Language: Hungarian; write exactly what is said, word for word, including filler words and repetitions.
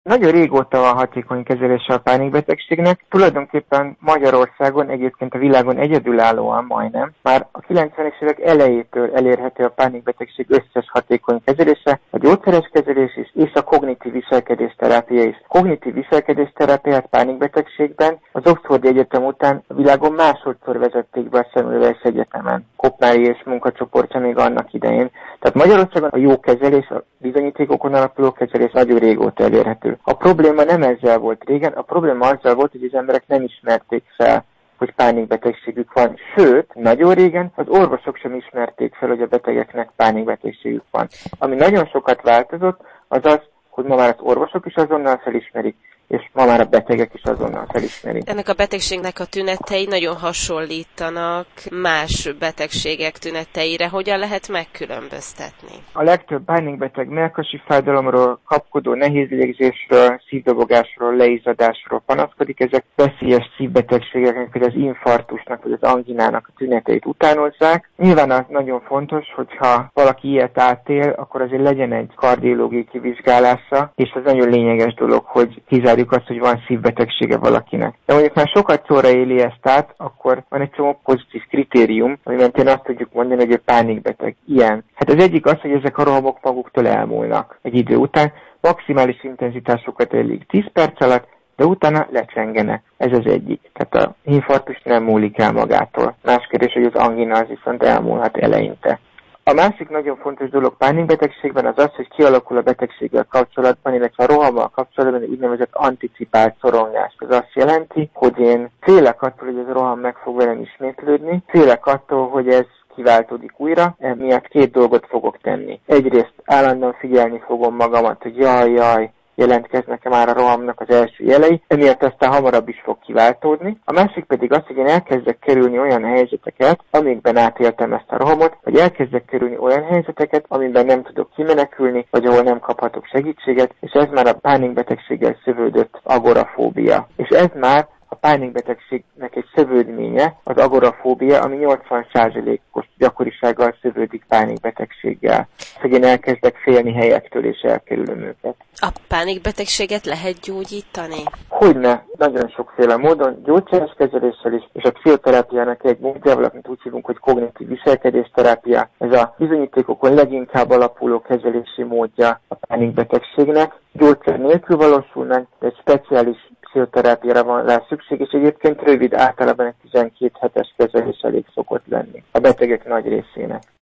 Nagyon régóta van hatékony kezelése a pánikbetegségnek. Tulajdonképpen Magyarországon, egyébként a világon egyedülállóan majdnem, már a kilencvenes évek elejétől elérhető a pánikbetegség összes hatékony kezelése, a gyógyszeres kezelés is, és a kognitív viselkedésterápia is. A kognitív viselkedésterápiát pánikbetegségben az Oxfordi Egyetem után a világon másodszor vezették be a Semmelweis Egyetemen. Kopnári és munkacsoportja még annak idején. Tehát Magyarországon a jó kezelés, a bizonyítékokon alapuló kezelés nagyon régóta elérhető. A probléma nem ezzel volt régen, a probléma azzal volt, hogy az emberek nem ismerték fel, hogy pánikbetegségük van. Sőt, nagyon régen az orvosok sem ismerték fel, hogy a betegeknek pánikbetegségük van. Ami nagyon sokat változott, az az, hogy ma már az orvosok is azonnal felismerik, és ma már a betegek is azonnal felismerik. Ennek a betegségnek a tünetei nagyon hasonlítanak más betegségek tüneteire. Hogyan lehet megkülönböztetni? A legtöbb pánikbeteg mellkasi fájdalomról, kapkodó nehézlégzésről, szívdobogásról, leizzadásról panaszkodik. Ezek veszélyes szívbetegségeknek, vagy az infarktusnak, vagy az anginának a tüneteit utánozzák. Nyilván az nagyon fontos, hogyha valaki ilyet átél, akkor azért legyen egy kardiológiai kivizsgálása, és az nagyon lényeges dolog, hogy kizárjuk azt, hogy van szívbetegsége valakinek. De mondjuk már sokat szóra éli ezt át, akkor van egy csomó pozitív kritérium, ami mentén azt tudjuk mondani, hogy egy pánikbeteg ilyen. Hát az egyik az, hogy ezek a rohamok maguktól elmúlnak egy idő után, maximális intenzitásokat elérik tíz perc alatt, de utána lecsengenek. Ez az egyik. Tehát a infarktus nem múlik el magától. Más kérdés, hogy az angina az viszont elmúlhat eleinte. A másik nagyon fontos dolog pánikbetegségben az az, hogy kialakul a betegséggel kapcsolatban, illetve a rohammal kapcsolatban egy úgynevezett anticipált szorongás. Ez azt jelenti, hogy én félek attól, hogy ez a roham meg fog velem ismétlődni, félek attól, hogy ez kiváltódik újra, emiatt két dolgot fogok tenni. Egyrészt állandóan figyelni fogom magamat, hogy jaj, jaj, jelentkeznek már a rohamnak az első jelei, emiatt aztán hamarabb is fog kiváltódni. A másik pedig az, hogy én elkezdek kerülni olyan helyzeteket, amikben átéltem ezt a rohamot, vagy elkezdek kerülni olyan helyzeteket, amiben nem tudok kimenekülni, vagy ahol nem kaphatok segítséget, és ez már a pánikbetegséggel szövődött agorafóbia. És ez már a pánikbetegségnek egy szövődménye, az agorafóbia, ami nyolcvan százalékos gyakorisággal szövődik pánikbetegséggel. Hogy én elkezdek félni helyektől, és elkerülöm őket. A pánikbetegséget lehet gyógyítani? Hogyne, nagyon sokféle módon, gyógyszeres kezeléssel is, és a pszichoterápiának egy módjával, amit úgy hívunk, hogy kognitív viselkedésterápia. Ez a bizonyítékokon leginkább alapuló kezelési módja a pánikbetegségnek. Gyógyszer nélkül valósul meg, de egy speciális pszichoterápiára van rá szükség, és egyébként rövid, általában egy tizenkét hetes kezelés elég szokott lenni a betegek nagy részének.